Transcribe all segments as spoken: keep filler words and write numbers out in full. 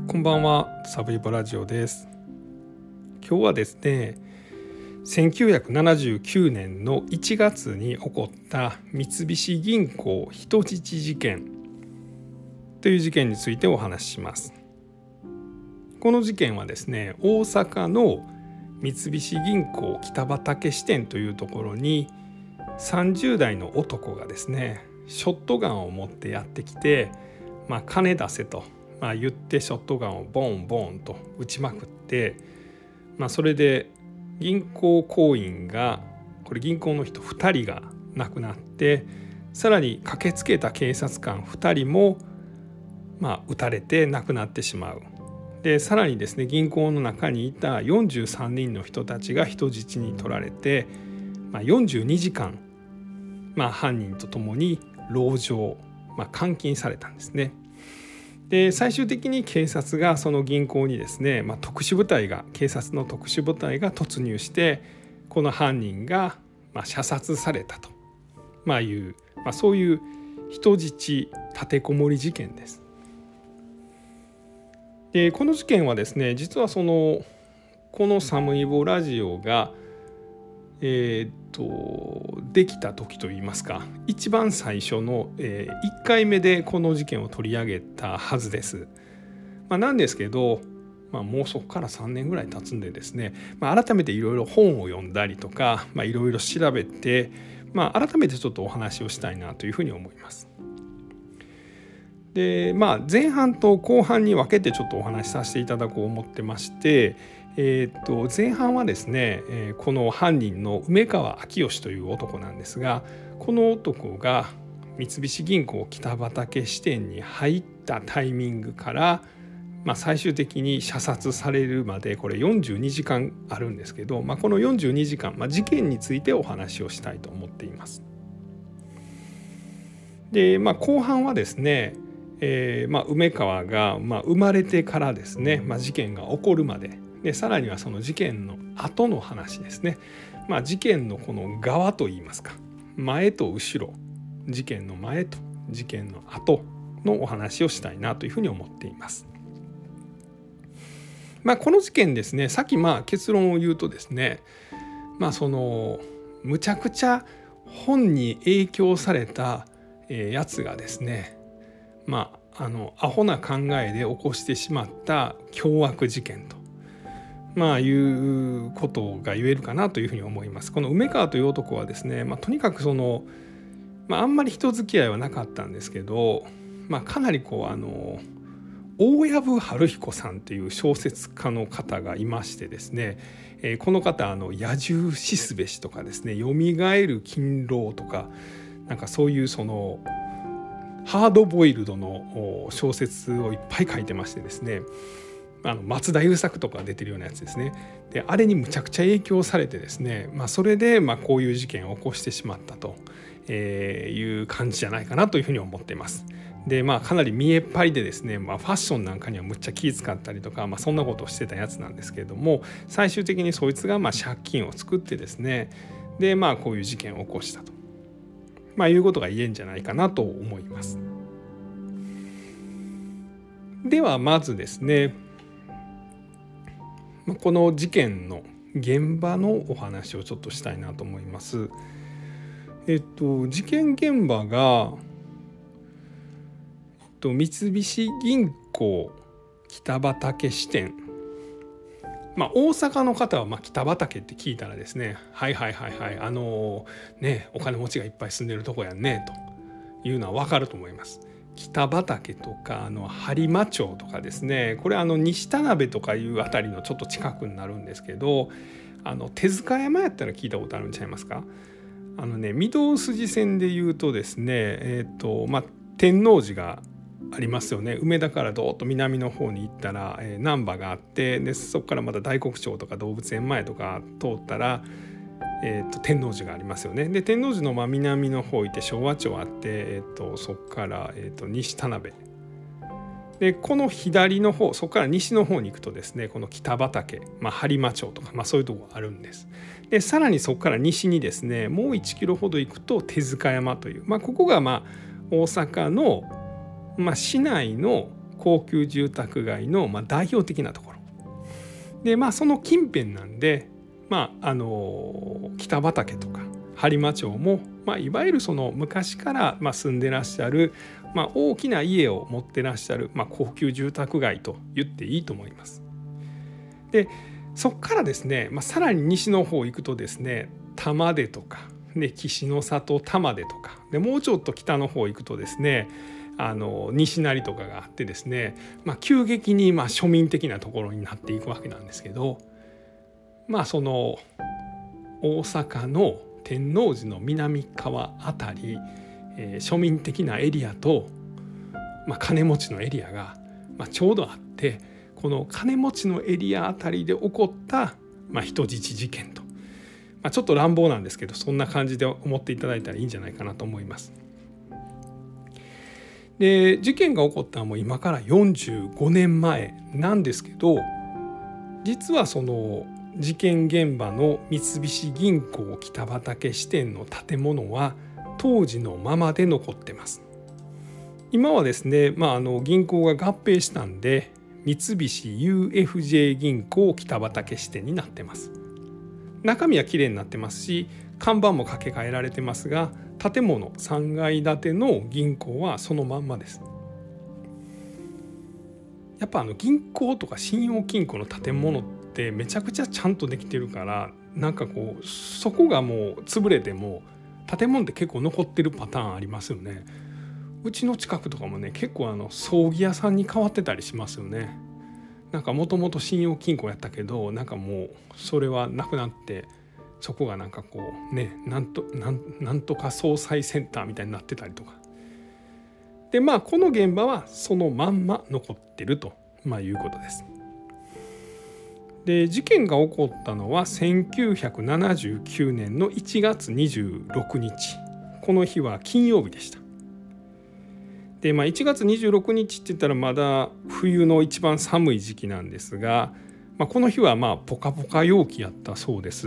こんばんは、サブイボラジオです。今日はですね、せんきゅうひゃくななじゅうきゅうねんのいちがつに起こった三菱銀行人質事件という事件についてお話しします。この事件はですね、大阪の三菱銀行北畠支店というところにさんじゅうだいの男がですね、ショットガンを持ってやってきて、まあ、金出せと、まあ、言ってショットガンをボンボンと撃ちまくって、まあ、それで銀行行員がこれ銀行の人ふたりが亡くなって、さらに駆けつけた警察官ふたりもまあ撃たれて亡くなってしまう。でさらにですね、銀行の中にいたよんじゅうさんにんの人たちが人質に取られて、まあ、よんじゅうにじかん、まあ、犯人と共に籠城、まあ、監禁されたんですね。で最終的に警察がその銀行にですね、まあ、特殊部隊が警察の特殊部隊が突入して、この犯人がまあ射殺されたと、まあ、いう、まあ、そういう人質立てこもり事件です。でこの事件はですね、実はそのこのサムイボラジオがえー、っとできた時といいますか、一番最初の、えー、いっかいめでこの事件を取り上げたはずです。まあ、なんですけど、まあ、もうそこからさんねんぐらい経つんでですね、まあ、改めていろいろ本を読んだりとかいろいろ調べて、まあ、改めてちょっとお話をしたいなというふうに思います。でまあ、前半と後半に分けてちょっとお話しさせていただこう思ってまして、えー、と前半はですね、えー、この犯人の梅川明義という男なんですが、この男が三菱銀行北畠支店に入ったタイミングから、まあ、最終的に射殺されるまでこれよんじゅうにじかんあるんですけど、まあ、このよんじゅうにじかん、まあ、事件についてお話をしたいと思っています。で、まあ、後半はですね、えーまあ、梅川が、まあ、生まれてからですね、まあ、事件が起こるまでで、さらにはその事件の後の話ですね、まあ、事件のこの側といいますか、前と後ろ、事件の前と事件の後のお話をしたいなというふうに思っています。まあ、この事件ですね、さっきまあ結論を言うとですね、まあ、そのむちゃくちゃ本に影響されたやつがですね、まあ、あのアホな考えで起こしてしまった凶悪事件と、まあ、いうことが言えるかなというふうに思います。この梅川という男はですね、まあ、とにかくその、まあ、あんまり人付き合いはなかったんですけど、まあ、かなりこうあの大藪春彦さんという小説家の方がいましてですね、えー、この方あの野獣死すべしとかですね、よみがえる勤労とか、なんかそういうそのハードボイルドの小説をいっぱい書いてましてですね、あの松田優作とか出てるようなやつですね。であれにむちゃくちゃ影響されてですね、まあ、それでまあこういう事件を起こしてしまったという感じじゃないかなというふうに思っています。でまあかなり見えっ張りでですね、まあ、ファッションなんかにはむっちゃ気遣ったりとか、まあ、そんなことをしてたやつなんですけれども、最終的にそいつがまあ借金を作ってですね、でまあこういう事件を起こしたと、まあ、いうことが言えんじゃないかなと思います。ではまずですね、この事件の現場のお話をちょっとしたいなと思います。えっと事件現場が、えっと、三菱銀行北畠支店、まあ、大阪の方はまあ北畠って聞いたらですね、はいはいはいはい、あのねお金持ちがいっぱい住んでるとこやんねというのは分かると思います。北畠とかあの播磨町とかですね、これあの西田辺とかいうあたりのちょっと近くになるんですけど、あの手塚山やったら聞いたことあるんちゃいますか。あのね、御堂筋線でいうとですね、えっとまあ天王寺がありますよね。梅田からどーっと南の方に行ったら、えー、難波があって、でそこからまた大黒町とか動物園前とか通ったら、えー、と天王寺がありますよね。で天王寺のまあ南の方行って昭和町あって、えー、とそこから、えー、と西田辺で、この左の方、そこから西の方に行くとですね、この北畠、まあ、播磨町とか、まあ、そういうところがあるんです。でさらにそこから西にですね、もういちキロほど行くと手塚山という、まあ、ここがまあ大阪の、まあ、市内の高級住宅街のまあ代表的なところで、まあ、その近辺なんで、まあ、あの北畠とか播磨町も、まあ、いわゆるその昔からまあ住んでらっしゃる、まあ、大きな家を持ってらっしゃる、まあ、高級住宅街と言っていいと思います。でそこからですね、まあ、さらに西の方行くとですね、玉出とかで岸の里玉出とかで、もうちょっと北の方行くとですね、あの西成とかがあってですね、まあ、急激にまあ庶民的なところになっていくわけなんですけど、まあその大阪の天王寺の南側あたり、えー、庶民的なエリアと、まあ、金持ちのエリアが、まあ、ちょうどあって、この金持ちのエリアあたりで起こった、まあ、人質事件と、まあ、ちょっと乱暴なんですけど、そんな感じで思っていただいたらいいんじゃないかなと思います。で事件が起こったのはもう今からよんじゅうごねんまえなんですけど、実はその事件現場の三菱銀行北畠支店の建物は当時のままで残ってます。今はですね、まあ、あの銀行が合併したんで三菱 ユーエフジェー 銀行北畠支店になってます。中身はきれいになってますし、看板も掛け替えられてますが、建物さんがい建ての銀行はそのまんまです。やっぱあの銀行とか信用金庫の建物ってめちゃくちゃちゃんとできてるから、なんかこうそこがもう潰れても建物って結構残ってるパターンありますよね。うちの近くとかもね、結構あの葬儀屋さんに変わってたりしますよね。なんかもともと信用金庫やったけど、なんかもうそれはなくなって、そこがなんかこうね、なんとなんなんとか総裁センターみたいになってたりとかで、まあこの現場はそのまんま残ってると、まあ、いうことです。で事件が起こったのはせんきゅうひゃくななじゅうきゅうねんのいちがつにじゅうろくにち、この日は金曜日でした。で、まあ、いちがつにじゅうろくにちって言ったらまだ冬の一番寒い時期なんですが、まあ、この日はまあポカポカ陽気やったそうです。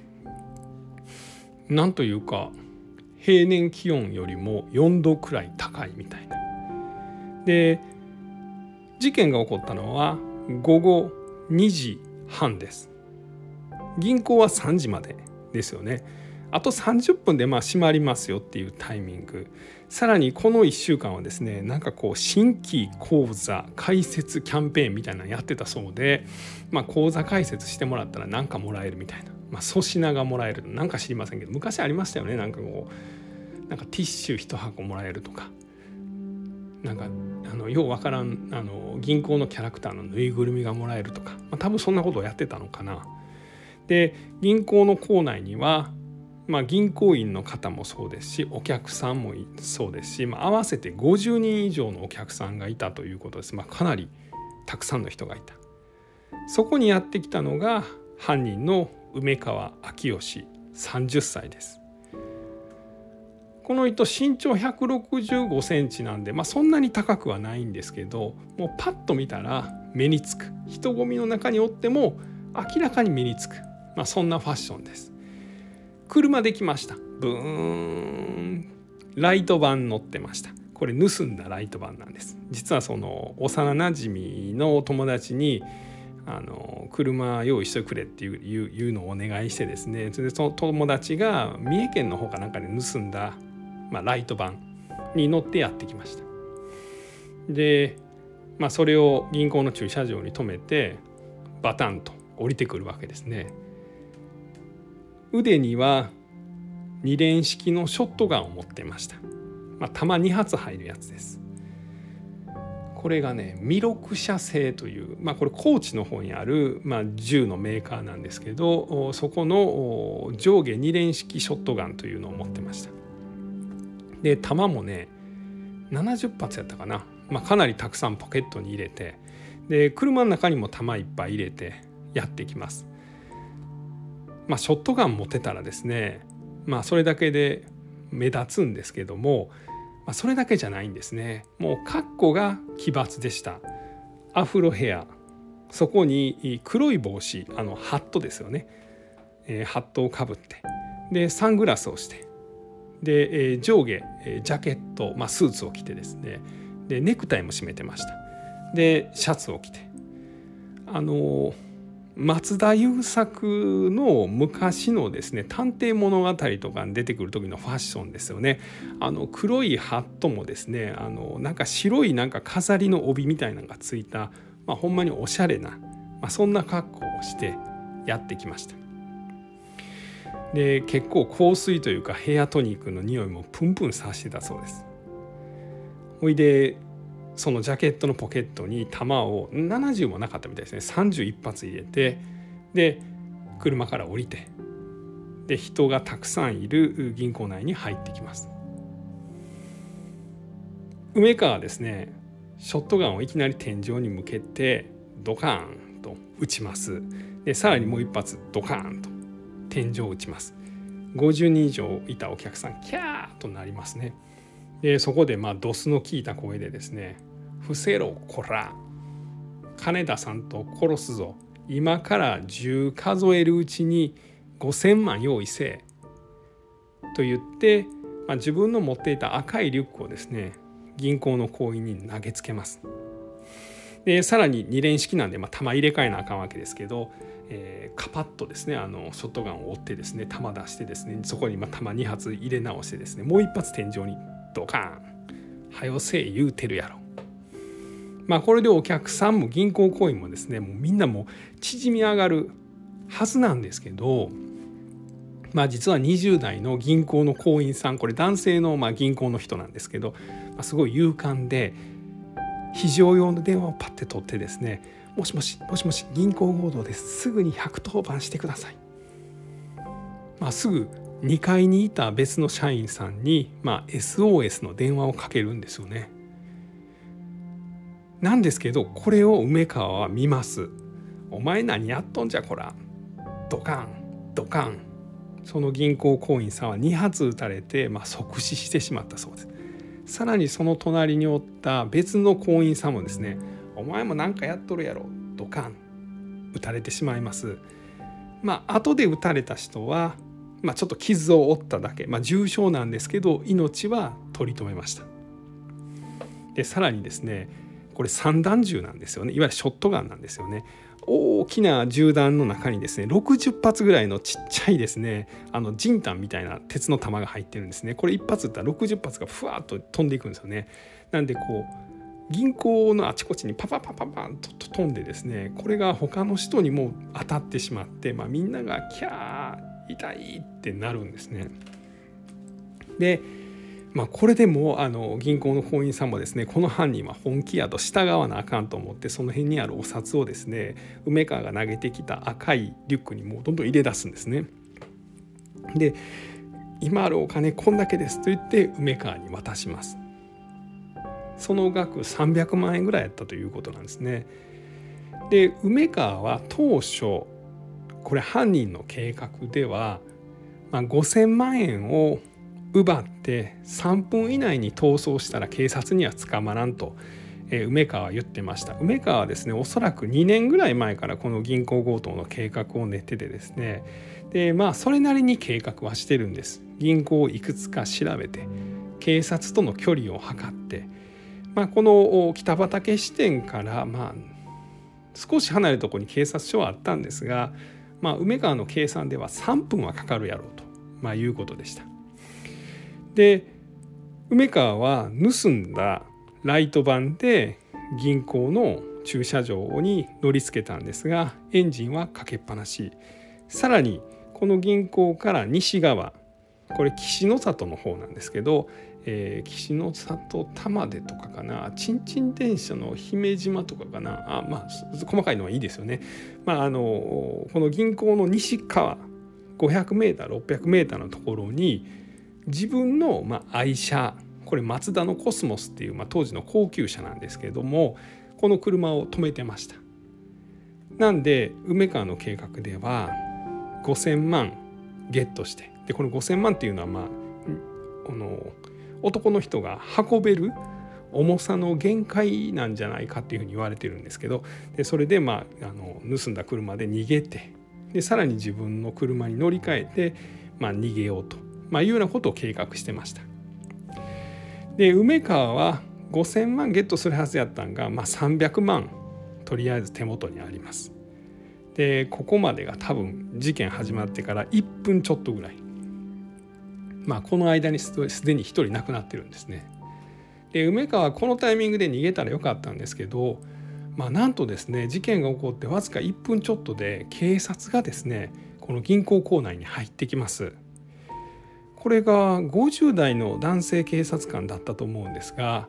なんというか平年気温よりもよんどくらい高いみたいな。で事件が起こったのはごごにじはんです。銀行はさんじまでですよね。あとさんじゅっぷんでまあ閉まりますよっていうタイミング。さらにこのいっしゅうかんはですね、なんかこう新規口座開設キャンペーンみたいなのやってたそうで、まあ、口座開設してもらったら何かもらえるみたいな、まあ、粗品がもらえる、なんか知りませんけど、昔ありましたよね。なんかこうなんかティッシュ一箱もらえるとか、なんかあのようわからんあの銀行のキャラクターのぬいぐるみがもらえるとか、まあ、多分そんなことをやってたのかな。で銀行の構内にはまあ、銀行員の方もそうですし、お客さんもそうですし、まあ、合わせてごじゅうにん以上のお客さんがいたということです。まあ、かなりたくさんの人がいた。そこにやってきたのが犯人の梅川明義さんじゅっさいです。この人身長ひゃくろくじゅうごセンチなんで、まあ、そんなに高くはないんですけど、もうパッと見たら目につく、人混みの中におっても明らかに目につく、まあ、そんなファッションです。車で来ました。ブーン、ライトバン乗ってました。これ盗んだライトバンなんです。実はその幼なじみの友達にあの車用意してくれっていう、いう、いうのをお願いしてですね、それでその友達が三重県の方かなんかで盗んだ、まあ、ライトバンに乗ってやってきました。で、まあ、それを銀行の駐車場に止めてバタンと降りてくるわけですね。腕にはに連式のショットガンを持ってました。まあ、弾に発入るやつです。これがね、弥勒社製という、まあ、これ高知の方にある、まあ、銃のメーカーなんですけど、そこの上下に連式ショットガンというのを持ってました。で弾もねななじゅっぱつやったかな、まあ、かなりたくさんポケットに入れて、で車の中にも弾いっぱい入れてやってきます。まあ、ショットガン持ってたらですね、まあ、それだけで目立つんですけども、まあ、それだけじゃないんですね。もう格好が奇抜でした。アフロヘア、そこに黒い帽子、あのハットですよね、えー、ハットをかぶって、でサングラスをして、で、えー、上下ジャケット、まあ、スーツを着てですね、でネクタイも締めてました。 でシャツを着て、あの松田優作の昔のですね探偵物語とかに出てくる時のファッションですよね。あの黒いハットもですね、あのなんか白いなんか飾りの帯みたいなのがついた、まあ、ほんまにおしゃれな、まあ、そんな格好をしてやってきました。で結構香水というかヘアトニックの匂いもプンプンさしてたそうです。ほいでそのジャケットのポケットに弾をななじゅうもなかったみたいですね。さんじゅういち発入れて、で車から降りて、で人がたくさんいる銀行内に入ってきます。梅川はですねショットガンをいきなり天井に向けてドカーンと撃ちます。でさらにもう一発ドカーンと天井を撃ちます。ごじゅうにん以上いたお客さんキャーとなりますね。でそこでまあドスの効いた声でですね、伏せろこら、金田さんと殺すぞ、今からじゅう数えるうちにごせんまん用意せえと言って、まあ、自分の持っていた赤いリュックをですね銀行の行員に投げつけます。でさらにに連式なんで、まあ、弾入れ替えなあかんわけですけど、えー、カパッとですねあのショットガンを折ってですね弾出してですね、そこにまあ弾に発入れ直してですね、もう一発天井にドカーン、はよせえ言うてるやろ。まあこれでお客さんも銀行行員もですねもうみんなもう縮み上がるはずなんですけど、まあ実はにじゅう代の銀行の行員さん、これ男性のまあ銀行の人なんですけど、まあ、すごい勇敢で非常用の電話をパッて取ってですね、もしもしもしもし銀行強盗です、すぐにひゃくとおばんしてください。まあ、すぐにかいにいた別の社員さんに、まあ、エスオーエス の電話をかけるんですよね。なんですけどこれを梅川は見ます。お前何やっとんじゃこら、ドカンドカン。その銀行行員さんはに発撃たれて、まあ、即死してしまったそうです。さらにその隣におった別の行員さんもですね、お前も何かやっとるやろ、ドカン撃たれてしまいます。まあ後で撃たれた人は、まあ、ちょっと傷を負っただけ、まあ、重傷なんですけど命は取り留めました。でさらにですねこれ散弾銃なんですよね。いわゆるショットガンなんですよね。大きな銃弾の中にですねろくじゅっ発ぐらいのちっちゃいですねあのジンタンみたいな鉄の弾が入ってるんですね。これ一発撃ったらろくじゅっ発がふわっと飛んでいくんですよね。なんでこう銀行のあちこちにパパパパパンと飛んでですね、これが他の人にも当たってしまって、まあ、みんながキャー痛いってなるんですね。でまあ、これでもあの銀行の行員さんもですねこの犯人は本気やと従わなあかんと思って、その辺にあるお札をですね梅川が投げてきた赤いリュックにもうどんどん入れ出すんですね。で今あるお金こんだけですと言って梅川に渡します。その額さんびゃくまんえんぐらいやったということなんですね。で梅川は当初これ犯人の計画では、まあ、ごせんまんえんを奪ってさんぷん以内に逃走したら警察には捕まらんと、えー、梅川は言ってました。梅川はですねおそらくにねんぐらい前からこの銀行強盗の計画を練っててですね、でまあそれなりに計画はしてるんです。銀行をいくつか調べて警察との距離を測って、まあ、この北畠支店からまあ少し離れたところに警察署はあったんですが、まあ、梅川の計算ではさんぷんはかかるやろうと、まあ、いうことでした。で梅川は盗んだライトバンで銀行の駐車場に乗り付けたんですがエンジンはかけっぱなし。さらにこの銀行から西側、これ岸の里の方なんですけど、えー、岸の里玉出とかかな、ちんちん電車の姫島とかかな、あまあ細かいのはいいですよね。まああのこの銀行の西側ごひゃくメーターろっぴゃくメーターのところに自分のまあ愛車、これマツダのコスモスっていう、まあ、当時の高級車なんですけれども、この車を止めてました。なんで梅川の計画ではごせんまんゲットして、でこのごせんまんっていうのはまああの男の人が運べる重さの限界なんじゃないかっていうふうに言われてるんですけど、でそれでまああの盗んだ車で逃げて、でさらに自分の車に乗り換えて、まあ、逃げようと、まあ、いうようなことを計画してました。で梅川はごせんまんゲットするはずやったんが、まあ、さんびゃくまんとりあえず手元にあります。でここまでが多分事件始まってからいっぷんちょっとぐらい、まあ、この間にすでにひとり亡くなってるんですね。で梅川はこのタイミングで逃げたらよかったんですけど、まあ、なんとですね事件が起こってわずかいっぷんちょっとで警察がですねこの銀行構内に入ってきます。これがごじゅう代の男性警察官だったと思うんですが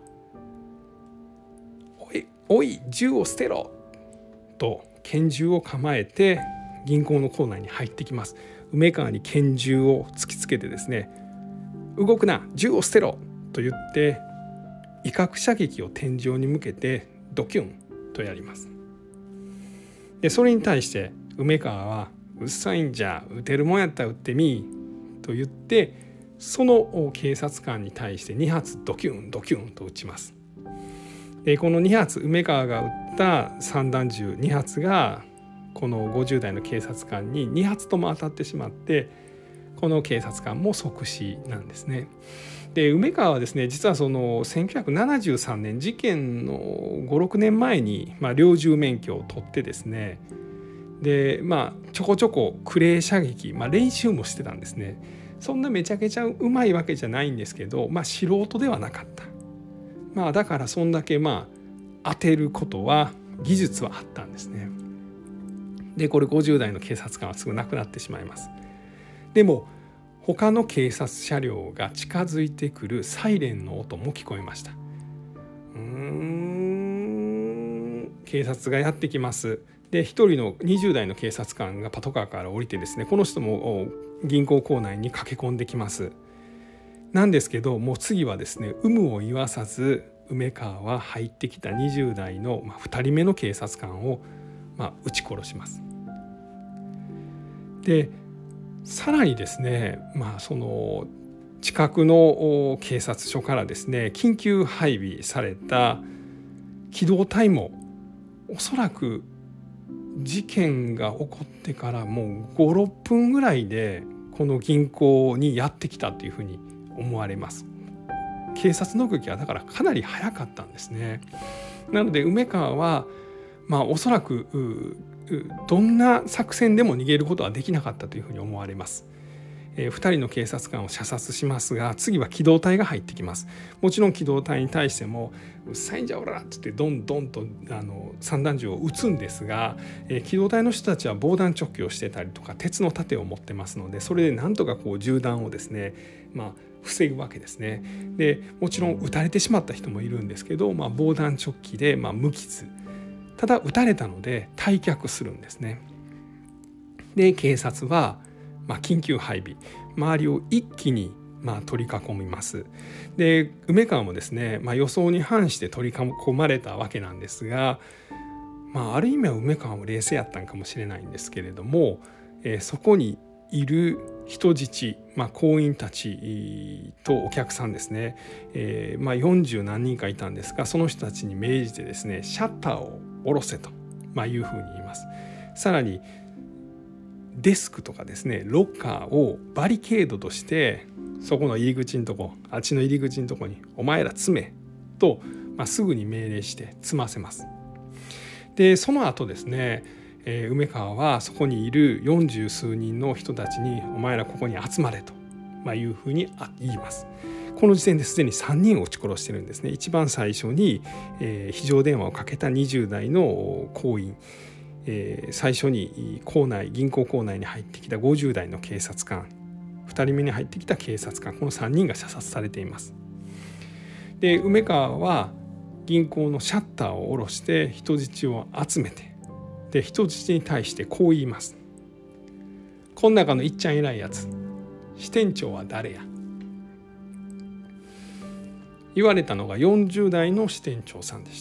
「おいおい銃を捨てろ!」と拳銃を構えて銀行の構内に入ってきます。梅川に拳銃を突きつけてですね「動くな銃を捨てろ!」と言って威嚇射撃を天井に向けてドキュンとやります。でそれに対して梅川は「うっさいんじゃ撃てるもんやったら撃ってみ」と言ってその警察官に対してに発ドキュンドキュンと撃ちます。でこのに発梅川が撃った散弾銃に発がこのごじゅう代の警察官にに発とも当たってしまってこの警察官も即死なんですね。で梅川はですね実はそのせんきゅうひゃくななじゅうさんねん事件のごろくねんまえに、まあ、猟銃免許を取ってですねでまあちょこちょこクレー射撃、まあ、練習もしてたんですね。そんなめちゃくちゃうまいわけじゃないんですけど、まあ、素人ではなかった。まあ、だからそんだけまあ当てることは技術はあったんですね。でこれごじゅう代の警察官はすぐ亡くなってしまいます。でも他の警察車両が近づいてくるサイレンの音も聞こえました。うーん警察がやってきます。で一人のにじゅう代の警察官がパトカーから降りてですねこの人も銀行構内に駆け込んできます。なんですけどもう次はですね有無を言わさず梅川は入ってきたにじゅう代のふたりめの警察官をまあ撃ち殺します。でさらにですね、まあ、その近くの警察署からですね緊急配備された機動隊もおそらく事件が起こってからもうごろっぷんぐらいでこの銀行にやってきたというふうに思われます。警察の動きはだからかなり早かったんですね。なので梅川はまあおそらくどんな作戦でも逃げることはできなかったというふうに思われます。えー、ふたりの警察官を射殺しますが次は機動隊が入ってきます。もちろん機動隊に対しても「うっさいんじゃおら!」って言ってどんどんとあの散弾銃を撃つんですが、えー、機動隊の人たちは防弾チョッキをしてたりとか鉄の盾を持ってますのでそれでなんとかこう銃弾をですねまあ防ぐわけですね。でもちろん撃たれてしまった人もいるんですけど、まあ、防弾チョッキでまあ無傷ただ撃たれたので退却するんですね。で警察はまあ緊急配備周りを一気にまあ取り囲みます。で梅川もですね、まあ、予想に反して取り囲まれたわけなんですが、まあ、ある意味は梅川も冷静やったんかもしれないんですけれども、えー、そこにいる人質、まあ、行員たちとお客さんですね、えーまあ、よんじゅう何人かいたんですがその人たちに命じてですねシャッターを下ろせと、まあ、いうふうに言います。さらにデスクとかですねロッカーをバリケードとしてそこの入り口のとこあっちの入り口のとこにお前ら詰めと、まあ、すぐに命令して詰ませます。でその後ですねえー、梅川はそこにいるよんじゅう数人の人たちにお前らここに集まれと、まあ、いうふうに言います。この時点ですでにさんにんを撃ち殺してるんですね。一番最初に、えー、非常電話をかけたにじゅう代の行員、えー、最初に構内銀行構内に入ってきたごじゅう代の警察官ふたりめに入ってきた警察官このさんにんが射殺されています。で梅川は銀行のシャッターを下ろして人質を集めてで人質に対してこう言います。こん中のいっちゃん偉いやつ支店長は誰や。言われたのがよんじゅう代の支店長さんでした。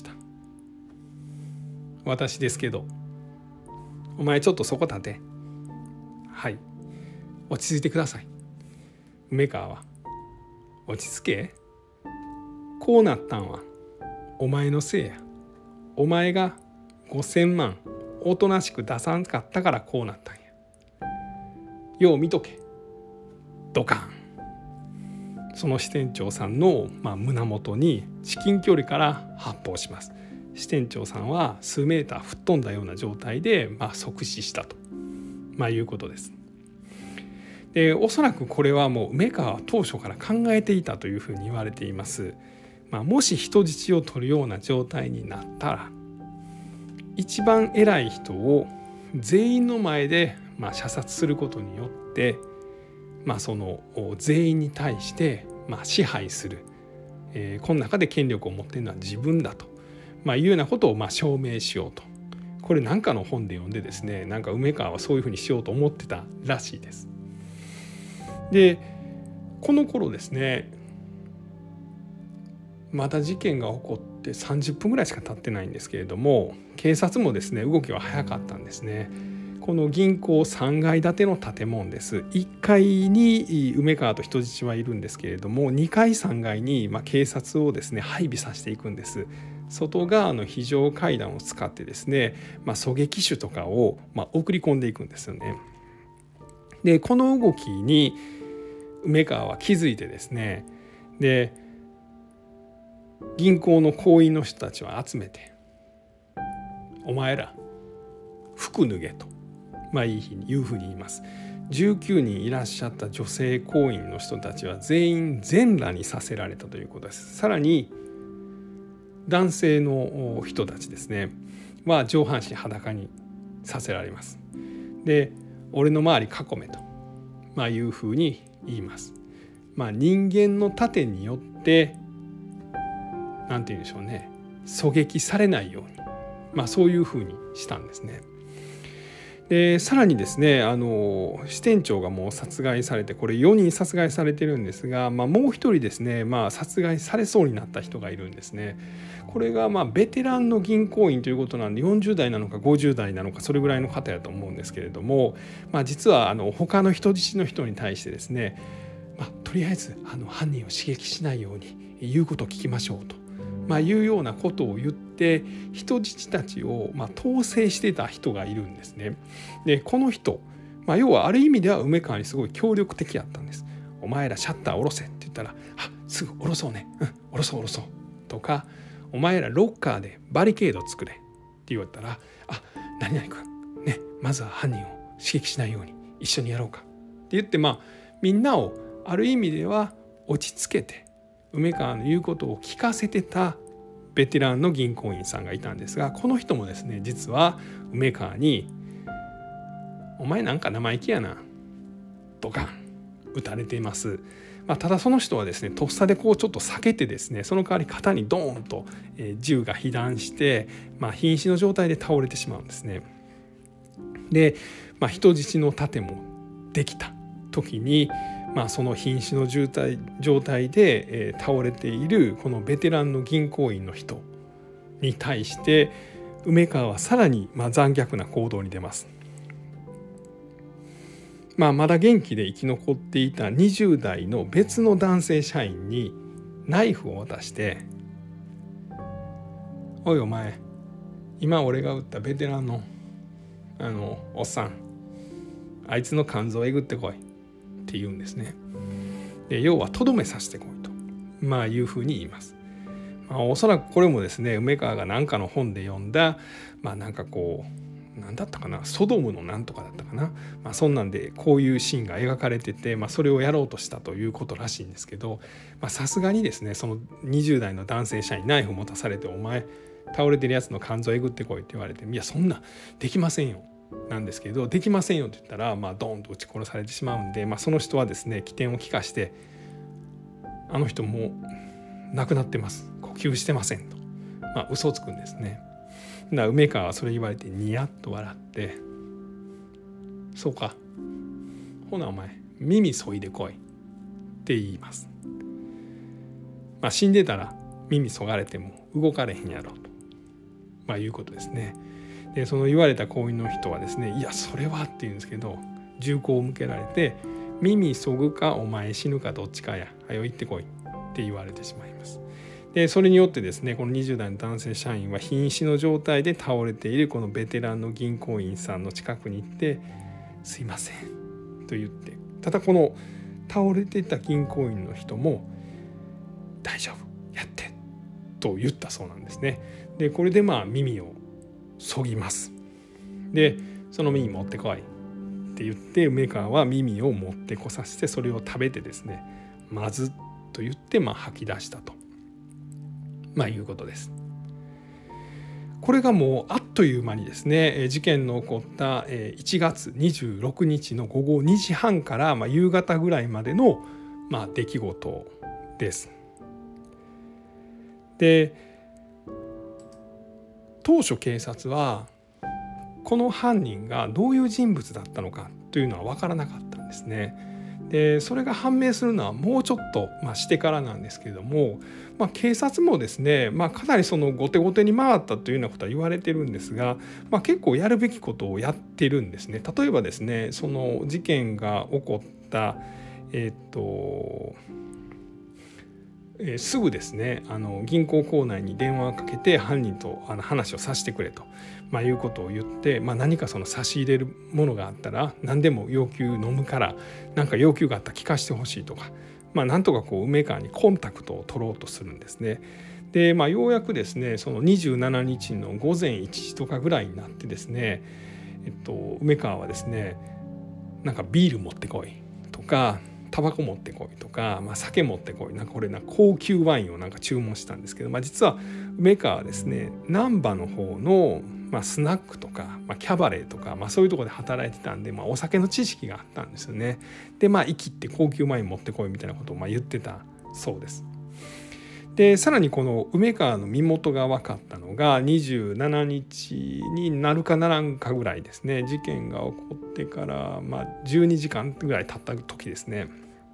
私ですけどお前ちょっとそこ立て。はい落ち着いてください。梅川は落ち着けこうなったんはお前のせいや。お前がごせんまんおとなしく出さんかったからこうなったんや。よう見とけ。ドカン。 その支店長さんの、まあ、胸元に至近距離から発砲します。支店長さんは数メーター吹っ飛んだような状態で、まあ、即死したと、まあ、いうことです。でおそらくこれはもう梅川は当初から考えていたというふうに言われています。まあ、もし人質を取るような状態になったら一番偉い人を全員の前で、まあ、射殺することによって、まあ、その全員に対して、まあ、支配する、えー、この中で権力を持っているのは自分だと、まあ、いうようなことをまあ証明しようと。これ何かの本で読んでですね、なんか梅川はそういうふうにしようと思ってたらしいです。でこの頃ですね、まだ事件が起こってさんじゅっぷんぐらいしか経ってないんですけれども、警察もですね動きは早かったんですね。この銀行さんがい建ての建物です。いっかいに梅川と人質はいるんですけれども、にかいさんがいにまあ警察をですね配備させていくんです。外側の非常階段を使ってですね、まあ、狙撃手とかをまあ送り込んでいくんですよね。でこの動きに梅川は気づいてですね、で銀行の行員の人たちを集めて、お前ら服脱げと、まあ、いうふうに言います。じゅうきゅうにんいらっしゃった女性行員の人たちは全員全裸にさせられたということです。さらに男性の人たちですねは上半身裸にさせられます。で俺の周り囲めと、まあ、いうふうに言います。まあ、人間の盾によってなんて言うんでしょうね、狙撃されないように、まあ、そういうふうにしたんですね。でさらにですね、あの支店長がもう殺害されて、これよにん殺害されてるんですが、まあ、もう一人ですね、まあ、殺害されそうになった人がいるんですね。これがまあベテランの銀行員ということなんで、よんじゅうだいなのかごじゅうだいなのかそれぐらいの方やと思うんですけれども、まあ、実はあの他の人質の人に対してですね、まあ、とりあえずあの犯人を刺激しないように言うことを聞きましょうと、まあ、いうようなことを言って人質たちをまあ統制してた人がいるんですね。でこの人、まあ、要はある意味では梅川にすごい協力的やったんです。お前らシャッター下ろせって言ったら、あすぐ下ろそうね、うん下ろそう下ろそうとか、お前らロッカーでバリケード作れって言われたら、あ何々君ね、まずは犯人を刺激しないように一緒にやろうかって言って、まあみんなをある意味では落ち着けて梅川の言うことを聞かせてたベテランの銀行員さんがいたんですが、この人もですね実は梅川に「お前なんか生意気やな」とか撃たれています。まあ、ただその人はですねとっさでこうちょっと避けてですね、その代わり肩にドーンと銃が被弾して、まあ、瀕死の状態で倒れてしまうんですね。で、まあ、人質の盾もできた時に、まあ、その瀕死の状態状態で、えー、倒れているこのベテランの銀行員の人に対して梅川はさらにまあ残虐な行動に出ます。まあ、まだ元気で生き残っていたにじゅうだいの別の男性社員にナイフを渡して「おいお前今俺が撃ったベテランのあのおっさん、あいつの肝臓をえぐってこい」って言うんですね。で要はとどめさせてこいと、まあ、いうふうに言います。まあ、おそらくこれもですね梅川が何かの本で読んだ、まあ、なんかこう何だったかな、ソドムのなんとかだったかな、まあ、そんなんでこういうシーンが描かれてて、まあ、それをやろうとしたということらしいんですけど、さすがにですねそのにじゅうだいの男性社員ナイフ持たされて「お前倒れてるやつの肝臓えぐってこい」って言われて「いやそんなできませんよ」なんですけど、できませんよって言ったら、まあ、ドーンと撃ち殺されてしまうんで、まあ、その人はですね機転を利かして「あの人もう亡くなってます、呼吸してません」と、まあ、嘘をつくんですね。な梅川はそれ言われてニヤッと笑って「そうか、ほなお前耳そいでこい」って言います。まあ、死んでたら耳そがれても動かれへんやろと、まあ、いうことですね。でその言われた行員の人はですね「いやそれは」って言うんですけど、銃口を向けられて「耳そぐかお前死ぬかどっちかや、はよ行ってこい」って言われてしまいます。でそれによってですねこのにじゅうだいの男性社員は瀕死の状態で倒れているこのベテランの銀行員さんの近くに行って「すいません」と言って、ただこの倒れていた銀行員の人も大丈夫やってと言ったそうなんですね。でこれでまあ耳をそぎます。でその耳持ってこいって言って梅川は耳を持ってこさせてそれを食べてですねまずと言ってまあ吐き出したと、まあ、いうことです。これがもうあっという間にですね事件の起こったいちがつにじゅうろくにちのごごにじはんからまあ夕方ぐらいまでのまあ出来事です。で当初警察はこの犯人がどういう人物だったのかというのは分からなかったんですね。でそれが判明するのはもうちょっと、まあ、してからなんですけれども、まあ、警察もですね、まあ、かなりその後手後手に回ったというようなことは言われてるんですが、まあ、結構やるべきことをやってるんですね。例えばですねその事件が起こったえっとえー、すぐですねあの銀行構内に電話をかけて犯人とあの話をさせてくれと、まあ、いうことを言って、まあ、何かその差し入れるものがあったら何でも要求飲むから何か要求があったら聞かせてほしいとか、まあ、なんとかこう梅川にコンタクトを取ろうとするんですね。で、まあ、ようやくですねそのにじゅうしちにちの午前いちじとかぐらいになってですね、えっと、梅川はですねなんかビール持ってこいとかタバコ持ってこいとか、まあ、酒持ってこいなんかこれな高級ワインをなんか注文したんですけど、まあ、実は梅川はですね難波の方の、まあ、スナックとか、まあ、キャバレーとか、まあ、そういうところで働いてたんで、まあ、お酒の知識があったんですよね。でまあ生きって高級ワイン持ってこいみたいなことをまあ言ってたそうです。でさらにこの梅川の身元が分かったのがにじゅうしちにちになるかならんかぐらいですね。事件が起こってからまあじゅうにじかんぐらい経った時ですね。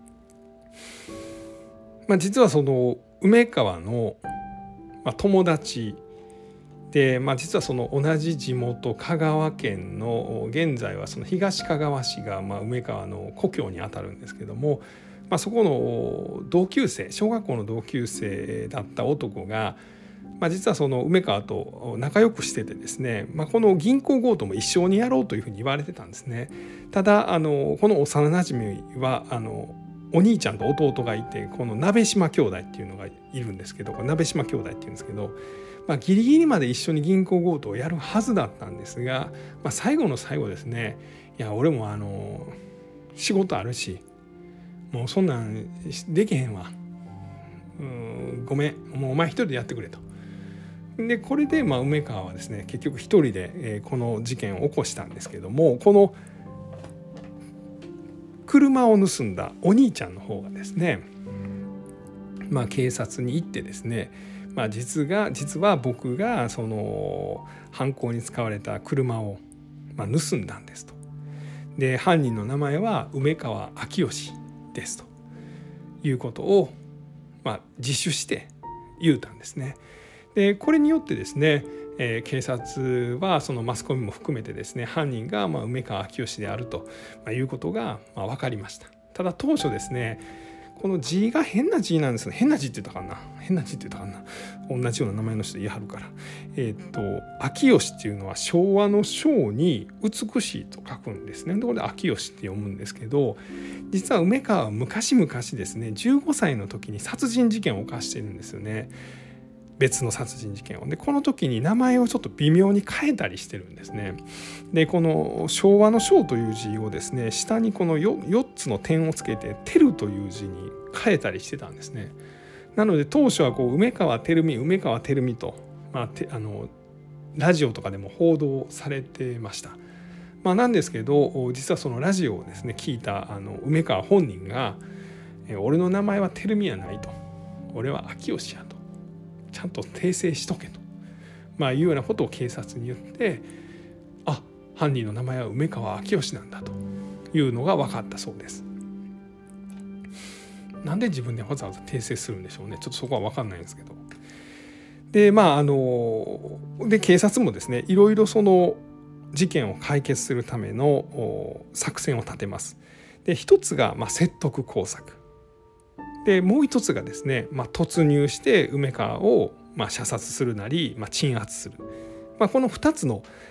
まあ、実はその梅川の友達で、まあ、実はその同じ地元香川県の現在はその東かがわ市がまあ梅川の故郷にあたるんですけども、まあ、そこの同級生小学校の同級生だった男が、まあ、実はその梅川と仲良くしててですね、まあ、この銀行強盗も一緒にやろうというふうに言われてたんですね。ただあのこの幼なじみはあのお兄ちゃんと弟がいてこの鍋島兄弟っていうのがいるんですけどこれ鍋島兄弟っていうんですけど、まあ、ギリギリまで一緒に銀行強盗をやるはずだったんですが、まあ、最後の最後ですねいや俺もあの仕事あるしもうそんなんできへんわうんごめんもうお前一人でやってくれと。でこれでまあ梅川はですね結局一人でこの事件を起こしたんですけどもこの車を盗んだお兄ちゃんの方がですね、まあ、警察に行ってですね、まあ、実が実は僕がその犯行に使われた車をまあ盗んだんですと。で犯人の名前は梅川明義ですということをまあ自首して言うたんですね。でこれによってですねえー、警察はそのマスコミも含めてですね犯人がまあ梅川明義であるということがまあ分かりました。ただ当初ですねこの字が変な字なんですよ。変な字って言ったかな変な字って言ったかな同じような名前の人言い張るからえっ、ー、と明義っていうのは昭和の昭に美しいと書くんですね。でこれで明義って読むんですけど実は梅川は昔々ですねじゅうごさいの時に殺人事件を犯しているんですよね。別の殺人事件をでこの時に名前をちょっと微妙に変えたりしてるんですね。でこの昭和の昭という字をですね下にこの よ, よっつの点をつけてテルという字に変えたりしてたんですね。なので当初はこう梅川照美梅川照美と、まあ、てあのラジオとかでも報道されてました。まあ、なんですけど実はそのラジオをですね聞いたあの梅川本人が「俺の名前は照美やない」と「俺は明義や」と。ちゃんと訂正しとけと、まあ、いうようなことを警察に言ってあ犯人の名前は梅川明義なんだというのが分かったそうです。なんで自分でわざわざ訂正するんでしょうね。ちょっとそこは分かんないんですけどでまああので警察もですねいろいろその事件を解決するための作戦を立てます。で一つがまあ説得工作でもう一つがですね、まあ、突入して梅川をまあ射殺するなり、まあ、鎮圧する、まあ、このふたつの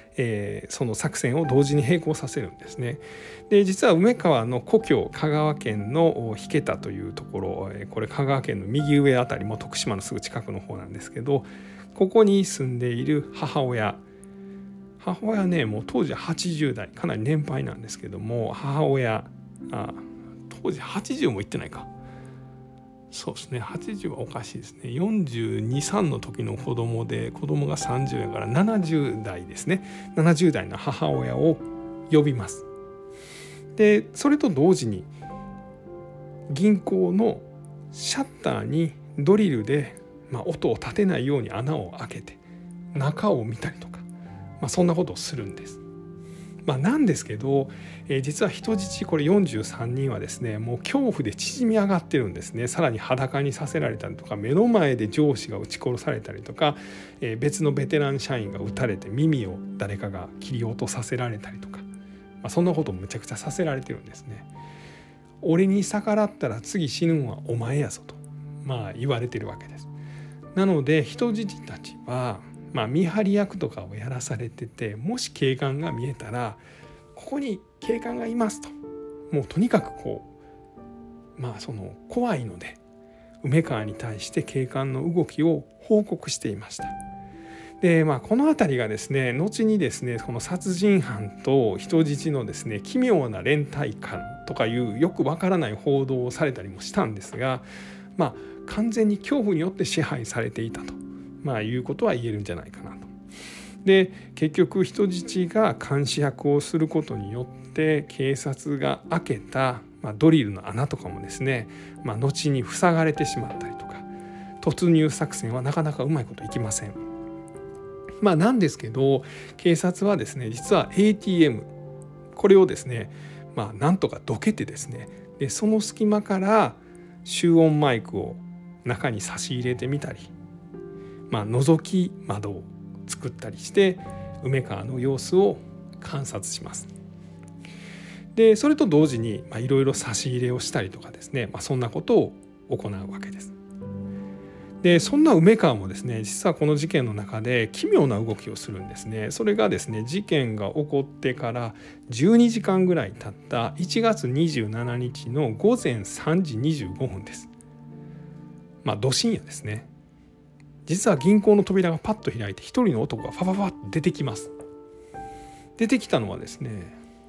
えー、その作戦を同時に並行させるんですね。で実は梅川の故郷香川県の引田というところ、これ香川県の右上あたりも徳島のすぐ近くの方なんですけど、ここに住んでいる母親母親ねもう当時はちじゅう代、かなり年配なんですけども、母親あ当時はちじゅうもいってないか、そうですねはちじゅうはおかしいですね、よんじゅうに、さんの時の子供で子供がさんじゅうやからななじゅう代ですね、ななじゅう代の母親を呼びます。でそれと同時に銀行のシャッターにドリルで、まあ、音を立てないように穴を開けて中を見たりとか、まあ、そんなことをするんです。まあ、なんですけど、えー、実は人質これよんじゅうさんにんはですねもう恐怖で縮み上がってるんですね。さらに裸にさせられたりとか、目の前で上司が撃ち殺されたりとか、えー、別のベテラン社員が撃たれて耳を誰かが切り落とさせられたりとか、まあ、そんなことをむちゃくちゃさせられてるんですね。俺に逆らったら次死ぬんはお前やぞと、まあ、言われてるわけです。なので人質たちはまあ、見張り役とかをやらされてて、もし警官が見えたらここに警官がいますと、もうとにかくこうまあその怖いので梅川に対して警官の動きを報告していました。でまあこの辺りがですね後にですねこの殺人犯と人質のですね奇妙な連帯感とかいうよくわからない報道をされたりもしたんですが、まあ完全に恐怖によって支配されていたと、まあ、いうことは言えるんじゃないかなと。で結局人質が監視役をすることによって警察が開けた、まあ、ドリルの穴とかもですね、まあ、後に塞がれてしまったりとか、突入作戦はなかなかうまいこといきません。まあなんですけど警察はですね実は エーティーエム これをですねまあなんとかどけてですね、でその隙間から集音マイクを中に差し入れてみたり、まあ、覗き窓を作ったりして梅川の様子を観察します。でそれと同時にいろいろ差し入れをしたりとかですね、まあ、そんなことを行うわけです。でそんな梅川もですね実はこの事件の中で奇妙な動きをするんですね。それがですね事件が起こってからじゅうにじかんぐらい経ったいちがつにじゅうしちにちのごぜんさんじにじゅうごふんです。まあど深夜ですね。実は銀行の扉がパッと開いて一人の男がファファファッと出てきます。出てきたのはですね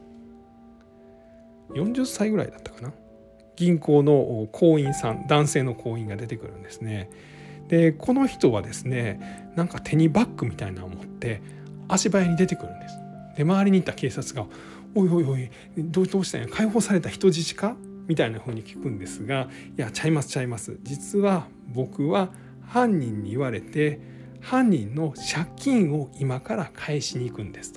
よんじゅっさいぐらいだったかな。銀行の行員さん、男性の行員が出てくるんですね。でこの人はですねなんか手にバッグみたいなのを持って足早に出てくるんです。で周りにいた警察が「おいおいおいどうどうしたんや、解放された人質か?」みたいな風に聞くんですが「いやちゃいますちゃいます、実は僕は犯人に言われて犯人の借金を今から返しに行くんです」と。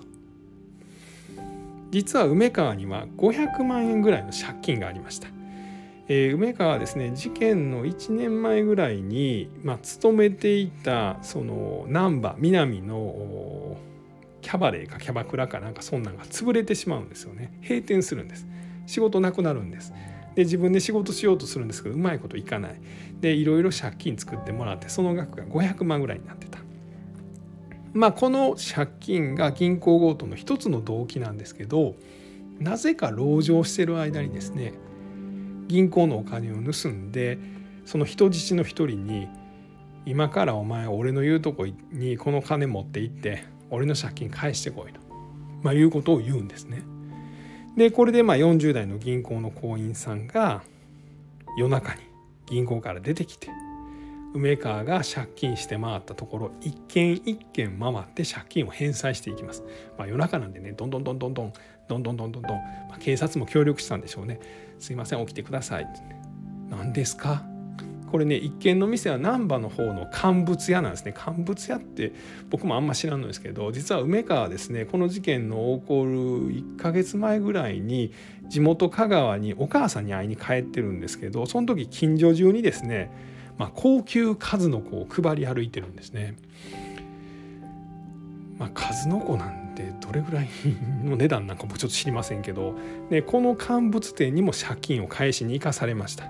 実は梅川にはごひゃくまんえんぐらいの借金がありました。えー、梅川はですね事件のいちねんまえぐらいに、まあ、勤めていたその難波南のキャバレーかキャバクラかなんかそんなんが潰れてしまうんですよね。閉店するんです。仕事なくなるんです。で自分で仕事しようとするんですけどうまいこといかない。でいろいろ借金作ってもらってその額がごひゃくまんぐらいになってた。まあこの借金が銀行強盗の一つの動機なんですけど、なぜか籠城してる間にですね銀行のお金を盗んでその人質の一人に「今からお前俺の言うとこにこの金持って行って俺の借金返してこい」と、まあ、いうことを言うんですね。でこれでまあよんじゅう代の銀行の行員さんが夜中に銀行から出てきて梅川が借金して回ったところ一軒一軒回って借金を返済していきます。まあ、夜中なんでねどんどんどんどんどんどんどんどんどんどん、まあ、警察も協力したんでしょうね。すいません起きてくださいって。何ですかこれね一軒の店は難波の方の乾物屋なんですね。乾物屋って僕もあんま知らんのですけど実は梅川はですねこの事件の起こるいっかげつまえぐらいに地元香川にお母さんに会いに帰ってるんですけどその時近所中にですねまあ、高級数の子を配り歩いてるんですね。まあ、数の子なんてどれぐらいの値段なんか僕ちょっと知りませんけど、でこの乾物店にも借金を返しに行かされました。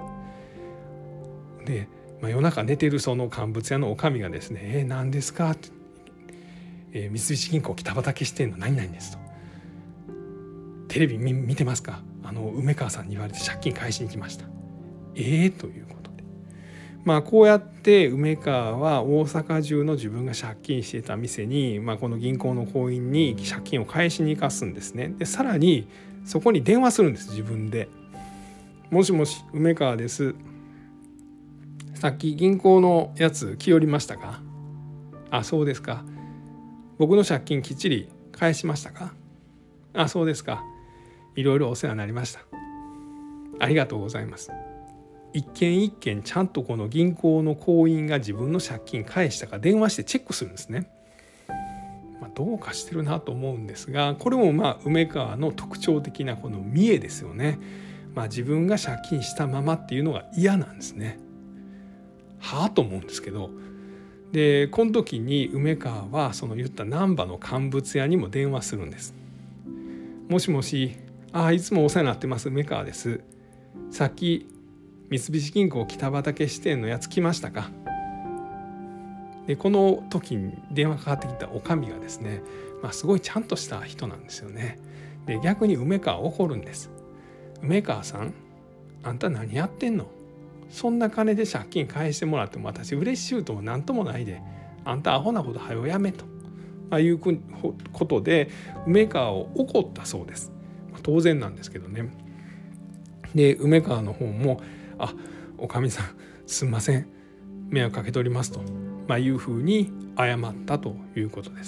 で、まあ、夜中寝てるその乾物屋の女将がですね「えー、何ですか?」って、 えー、三菱銀行北畠支店の何々ですと、テレビ見、見てますか、あの梅川さんに言われて借金返しに来ました。ええー、ということで、まあこうやって梅川は大阪中の自分が借金していた店に、まあ、この銀行の行員に借金を返しに行かすんですね。でさらにそこに電話するんです、自分で。もしもし梅川です、さっき銀行のやつ来よりましたか。あ、そうですか。僕の借金きっちり返しましたか。あ、そうですか。いろいろお世話になりました。ありがとうございます。一件一件ちゃんとこの銀行の行員が自分の借金返したか電話してチェックするんですね。まあ、どうかしてるなと思うんですが、これもまあ梅川の特徴的なこの見栄ですよね。まあ、自分が借金したままっていうのが嫌なんですね。はあと思うんですけど、でこの時に梅川はその言った難波の乾物屋にも電話するんです。もしもし、あ、いつもお世話になってます梅川です。さっき三菱銀行北畠支店のやつ来ましたか。でこの時に電話かかってきたおかみがですね、まあ、すごいちゃんとした人なんですよね。で逆に梅川怒るんです。梅川さん、あんた何やってんの、そんな金で借金返してもらっても私嬉しゅうとも何ともないで、あんたアホなことはよやめと、まあ、いうことで梅川を怒ったそうです。まあ、当然なんですけどね。で梅川の方も、あ、おかみさんすんません、迷惑かけておりますと、まあ、いうふうに謝ったということです。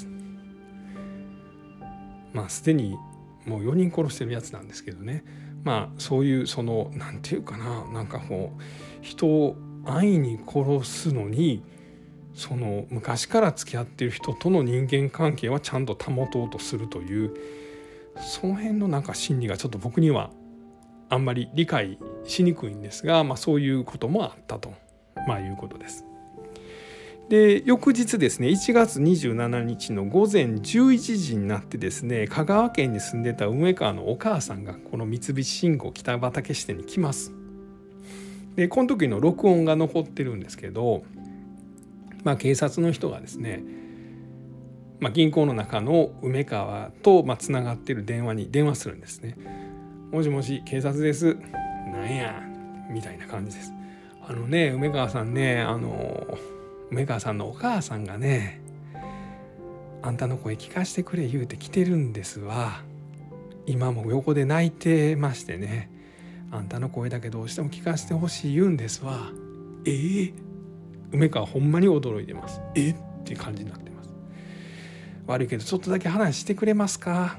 まあすでにもうよにん殺してるやつなんですけどね。まあそういうそのなんていうかな、なんかこう人を安易に殺すのに、その昔から付き合っている人との人間関係はちゃんと保とうとするという、その辺のなんか心理がちょっと僕にはあんまり理解しにくいんですが、まあ、そういうこともあったと、まあ、いうことです。で翌日ですね、いちがつにじゅうしちにちの午前じゅういちじになってですね、香川県に住んでた梅川のお母さんがこの三菱信号北畠支店に来ます。でこの時の録音が残ってるんですけど、まあ、警察の人がですね、まあ、銀行の中の梅川とまあつながっている電話に電話するんですね。もしもし警察です、なんやみたいな感じです。あのね梅川さんね、あの梅川さんのお母さんがね、あんたの声聞かしてくれ言うて来てるんですわ。今も横で泣いてましてね、あんたの声だけどうしても聞かせてほしい言うんですわ。えー、梅川ほんまに驚いてます。えっていう感じになってます。悪いけどちょっとだけ話してくれますか。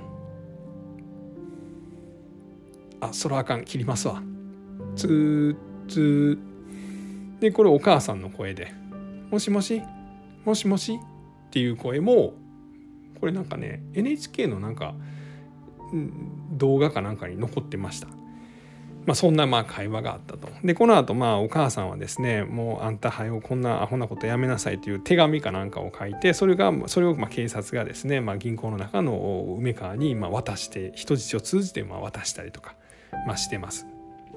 あ、そらあかん、切りますわ。ツーツーでこれお母さんの声で、もしもしもしもしっていう声も、これなんかね エヌエイチケー のなんか動画かなんかに残ってました。まあ、そんなまあ会話があったと。でこの後まあお母さんはですね、もうあんたはよこんなアホなことやめなさいという手紙かなんかを書いて、それがそれをまあ警察がですね、まあ、銀行の中の梅川にまあ渡して、人質を通じてまあ渡したりとかまあしてます。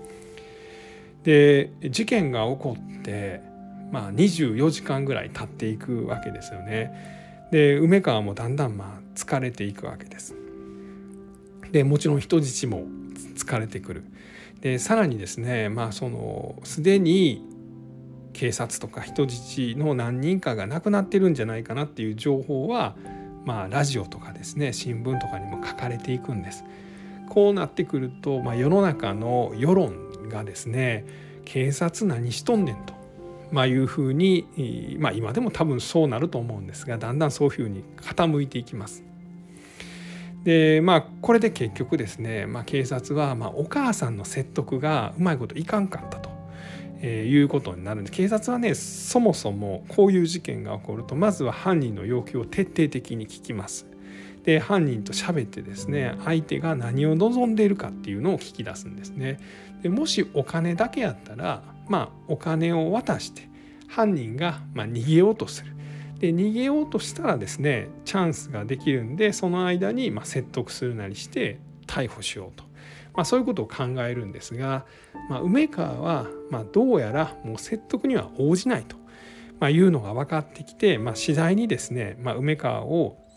で事件が起こってまあにじゅうよじかんぐらい経っていくわけですよね。で梅川もだんだんまあ疲れていくわけです。でもちろん人質も疲れてくる。でさらにですね、まあそのすでに警察とか人質の何人かが亡くなってるんじゃないかなっていう情報は、まあラジオとかですね、新聞とかにも書かれていくんです。こうなってくると、まあ、世の中の世論がですね、警察何しとんねんと、まあ、いうふうに、まあ、今でも多分そうなると思うんですが、だんだんそういうふうに傾いていきます。でまあこれで結局ですね、まあ、警察はまあお母さんの説得がうまいこといかんかったと、えー、いうことになるんで、警察はねそもそもこういう事件が起こるとまずは犯人の要求を徹底的に聞きます。で犯人と喋ってですね、相手が何を望んでいるかっていうのを聞き出すんですね。でもしお金だけやったら、まあお金を渡して犯人がまあ逃げようとする。で逃げようとしたらですね、チャンスができるんで、その間にまあ説得するなりして逮捕しようと、まあ、そういうことを考えるんですが、まあ、梅川はまあどうやらもう説得には応じないと、まあ、いうのが分かってきて、まあ、次第にですね、まあ、梅川を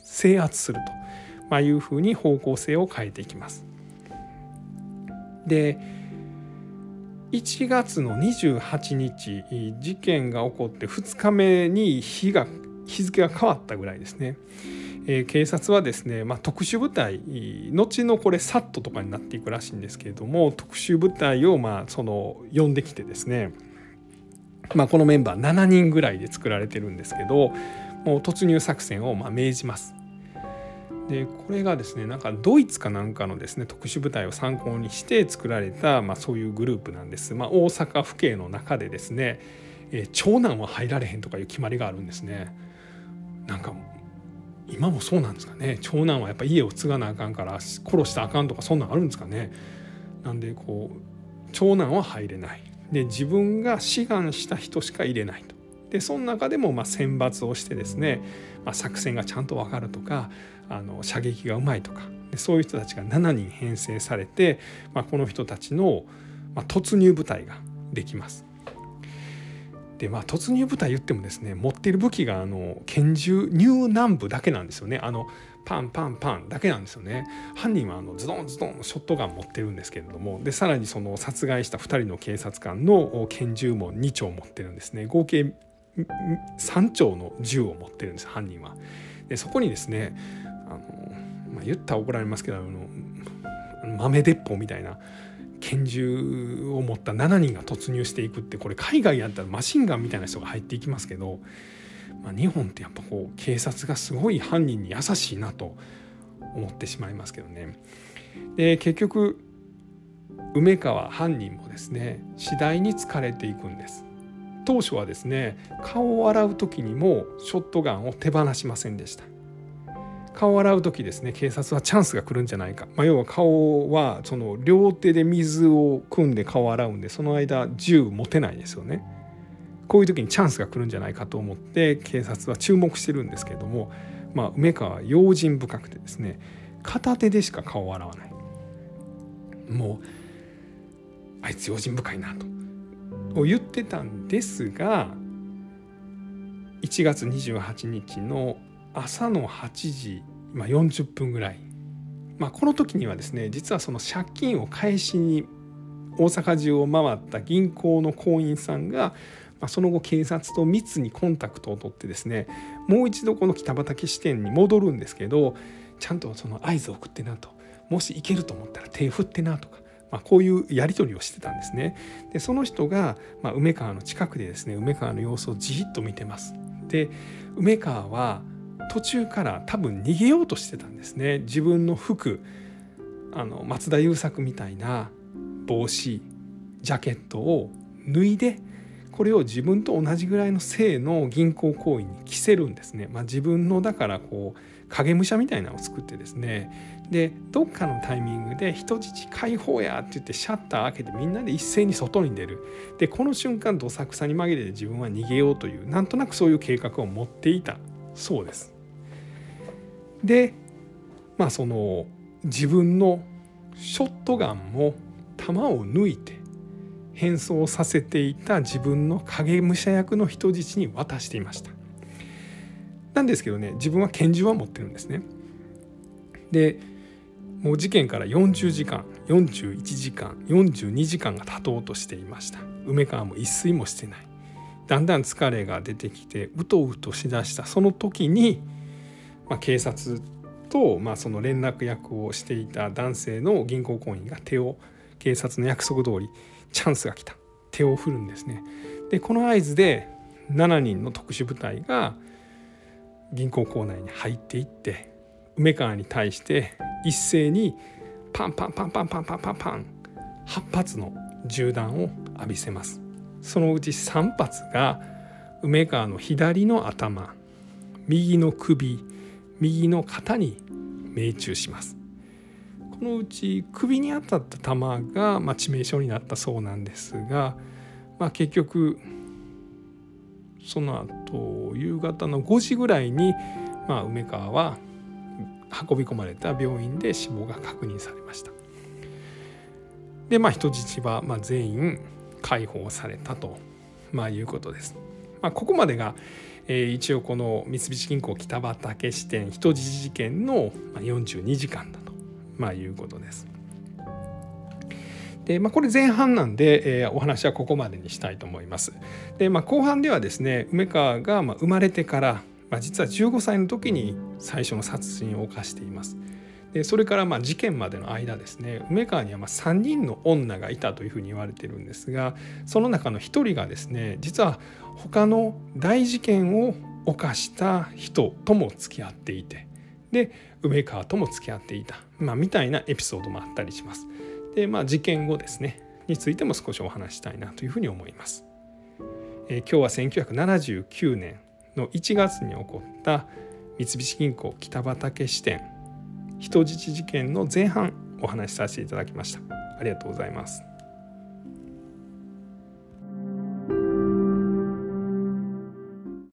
制圧すると、まあ、いうふうに方向性を変えていきます。でいちがつのにじゅうはちにち事件が起こってふつかめに日が日付が変わったぐらいですね、えー、警察はですね、まあ、特殊部隊後のこれサットとかになっていくらしいんですけれども、特殊部隊をまあその呼んできてですね、まあ、このメンバーしちにんぐらいで作られてるんですけど、もう突入作戦をまあ命じます。でこれがですねなんかドイツかなんかのですね特殊部隊を参考にして作られた、まあ、そういうグループなんです。まあ、大阪府警の中でですね、えー、長男は入られへんとかいう決まりがあるんですね。なんか今もそうなんですかね。長男はやっぱ家を継がなあかんから殺したらあかんとかそんなんあるんですかね。なんでこう長男は入れないで、自分が志願した人しか入れないと。でその中でもまあ選抜をしてですね、まあ、作戦がちゃんと分かるとかあの射撃がうまいとかで、そういう人たちがしちにん編成されて、まあ、この人たちの、まあ、突入部隊ができます。でまあ、突入部隊言ってもですね持っている武器があの拳銃入南部だけなんですよね。あのパンパンパンだけなんですよね。犯人はあのズドンズドンのショットガン持ってるんですけれども、でさらにその殺害したふたりの警察官の拳銃もにちょう持ってるんですね。合計さんちょうの銃を持ってるんです犯人は。でそこにですねあの、まあ、言ったら怒られますけどあの豆鉄砲みたいな拳銃を持ったしちにんが突入していくって、これ海外やったらマシンガンみたいな人が入っていきますけど、まあ、日本ってやっぱこう警察がすごい犯人に優しいなと思ってしまいますけどね。で結局梅川犯人もですね次第に疲れていくんです。当初はですね顔を洗う時にもショットガンを手放しませんでした。顔を洗う時ですね警察はチャンスが来るんじゃないか、まあ、要は顔はその両手で水を汲んで顔を洗うんで、その間銃持てないですよね。こういう時にチャンスが来るんじゃないかと思って警察は注目してるんですけれども、まあ、梅川は用心深くてですね片手でしか顔を洗わない。もうあいつ用心深いなと言ってたんですが、いちがつにじゅうはちにちの朝のはちじよんじゅっぷんぐらい、まあ、この時にはですね実はその借金を返しに大阪中を回った銀行の行員さんが、まあ、その後警察と密にコンタクトを取ってですねもう一度この北畠支店に戻るんですけど、ちゃんとその合図を送ってなと、もし行けると思ったら手振ってなとか、まあ、こういうやり取りをしてたんですね。でその人が、まあ、梅川の近くでですね梅川の様子をじっと見てます。で梅川は途中から多分逃げようとしてたんですね。自分の服あの松田優作みたいな帽子ジャケットを脱いでこれを自分と同じぐらいの性の銀行行員に着せるんですね。まあ、自分のだからこう影武者みたいなのを作ってですね、でどっかのタイミングで人質解放やって言ってシャッター開けてみんなで一斉に外に出る。でこの瞬間どさくさに紛れて自分は逃げようというなんとなくそういう計画を持っていたそうです。でまあその自分のショットガンも弾を抜いて変装させていた自分の影武者役の人質に渡していました。なんですけどね自分は拳銃は持ってるんですね。でもう事件からよんじゅうじかんよんじゅういちじかんよんじゅうにじかんが経とうとしていました。梅川も一睡もしてない。だんだん疲れが出てきてうとうとしだしたその時に、まあ、警察と、まあ、その連絡役をしていた男性の銀行行員が手を警察の約束通りチャンスが来た手を振るんですね。でこの合図でしちにんの特殊部隊が銀行構内に入っていって梅川に対して一斉にパンパンパンパンパンパンパンパンはっぱつの銃弾を浴びせます。そのうちさんぱつが梅川の左の頭、右の首、右の肩に命中します。このうち首に当たった弾が、まあ、致命傷になったそうなんですが、まあ、結局その後夕方のごじぐらいに、まあ、梅川は運び込まれた病院で死亡が確認されました。でまあ人質はまあ全員解放されたと、まあ、いうことです。 まあ、ここまでが、えー、一応この三菱銀行北畠支店人質事件のよんじゅうにじかんだと、まあ、いうことです。でまあ、これ前半なんで、えー、お話はここまでにしたいと思います。で、まあ、後半ではですね、梅川がまあ生まれてから、まあ、実はじゅうごさいの時に最初の殺人を犯しています。でそれからまあ事件までの間ですね、梅川にはまあさんにんの女がいたというふうに言われているんですが、その中のひとりがですね、実は他の大事件を犯した人とも付き合っていて、で梅川とも付き合っていた、まあ、みたいなエピソードもあったりします。でまあ事件後ですねについても少しお話したいなというふうに思います。えー、今日はせんきゅうひゃくななじゅうきゅうねんのいちがつに起こった三菱銀行北畠支店人質事件の前半お話しさせていただきました。ありがとうございます。